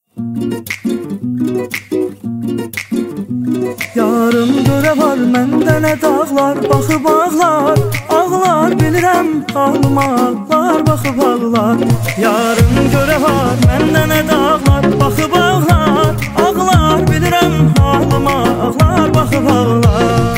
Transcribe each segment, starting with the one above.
Yarım görə var məndə nə dağlar, baxıb ağlar, ağlar bilirəm halıma, ağlar baxıb ağlar. Yarım görə var məndə nə dağlar, baxıb ağlar, ağlar bilirəm halıma, ağlar baxıb ağlar.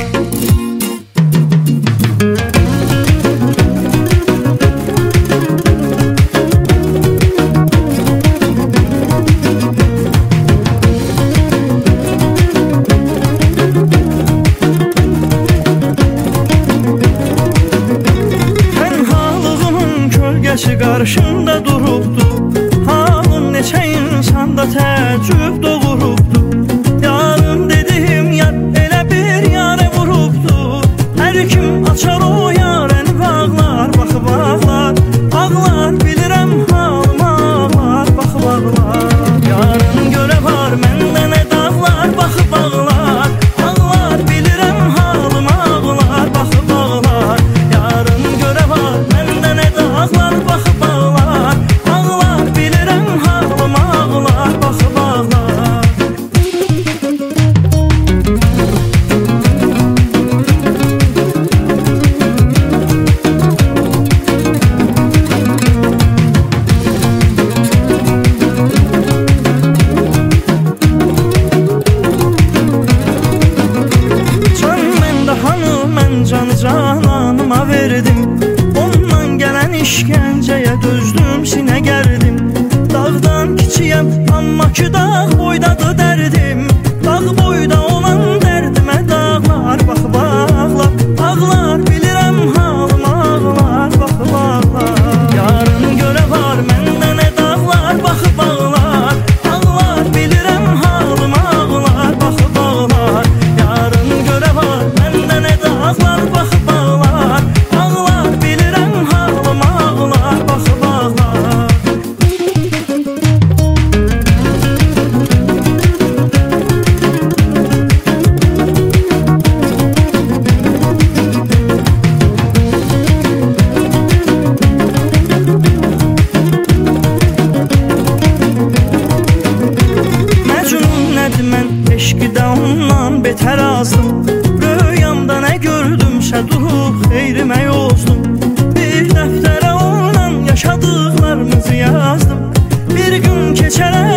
Qarşımda durubdu, halım neçə insanda təəccüb doğurubdu. Yarım dedim yar, elə bir yarə vurubdu. Hər kim açar o yarəni bağlar, baxıb ağlar, ağlar bilirəm halıma, ağlar baxıb ağlar. Yarım görə var məndə nə dağlar, baxıb ağlar, ağlar bilirəm halıma, ağlar baxıb ağlar. Yarım görə var məndə nə dağlar, baxıb ağlar, ağlar bilirəm halıma, ağlar baxıb ağlar. Can məndə hanı, mən canı cananıma verdim. Ondan gələn işgəncəyə dözdüm, sinə gərdim. Dağdan kiçiyəm, amma ki dağ boydadır dərdim. Dağ boyda olan dərdimə dağlar baxıb ağlar, ağlar bilirəm halıma, ağlar baxıb ağlar. Yarın görə var məndə nə dağlar, baxıb ağlar, ağlar bilirəm halıma, ağlar baxıb ağlar. Yarın görə var məndə nə dağlar, baxıb ağlar, ağlar bilirəm halıma, ağlar baxıb ağlar. Məcnun nədir mən eşqidə ondan betər azdım. Röyamda nə gördümsə durub xeyrimə yozdum. Bir dəftərə ondan yaşadıqlarımızı yazdım. Bir gün keçərə